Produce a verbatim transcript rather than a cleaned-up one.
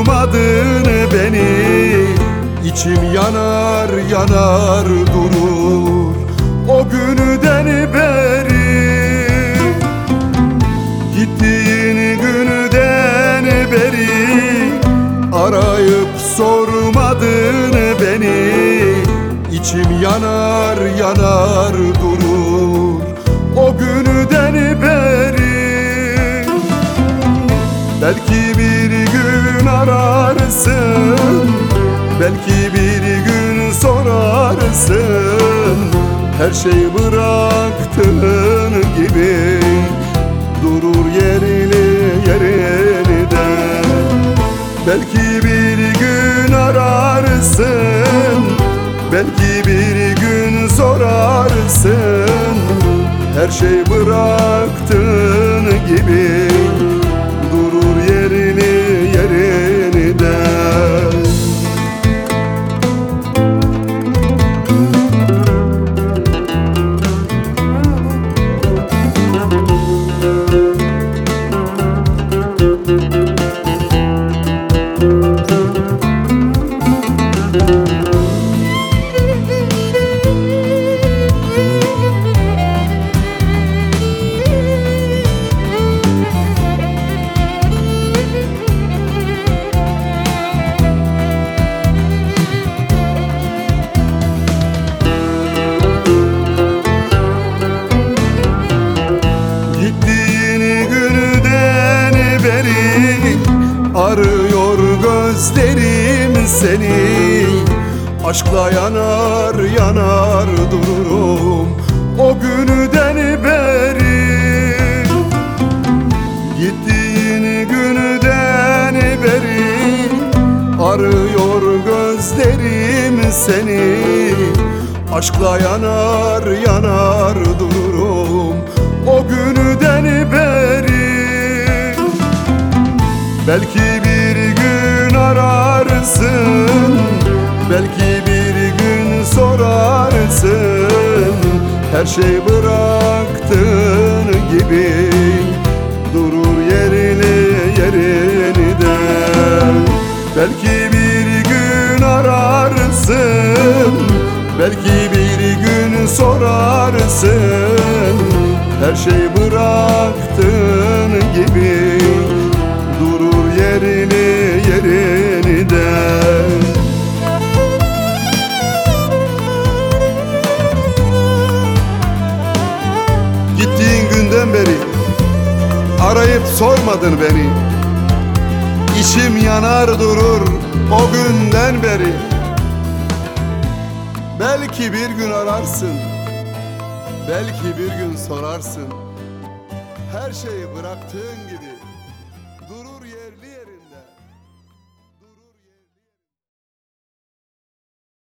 sormadın beni. İçim yanar yanar durur o günüden beri. Gittiğin günüden beri arayıp sormadın beni. İçim yanar yanar durur o günüden beri. Belki bir gün ararsın, belki bir gün sorarsın. Her şeyi bıraktığın gibi durur yerli yerinde. Belki bir gün ararsın, belki bir gün sorarsın. Her şey bıraktığın gibi durur yerini yerinde. Arıyor gözlerim seni, aşkla yanar yanar dururum o günüden beri. Gittiğin günüden beri arıyor gözlerim seni, aşkla yanar yanar dururum o günüden beri. Belki bir gün ararsın, belki bir gün sorarsın. Her şey bıraktığın gibi durur yerli yerinde. Belki bir gün ararsın, belki bir gün sorarsın. Her şey bıraktığın gibi durur yerini yerinde. Gittiğin günden beri arayıp sormadın beni. İçim yanar durur o günden beri. Belki bir gün ararsın, belki bir gün sorarsın. Her şeyi bıraktığın gibi durur yerli yeri.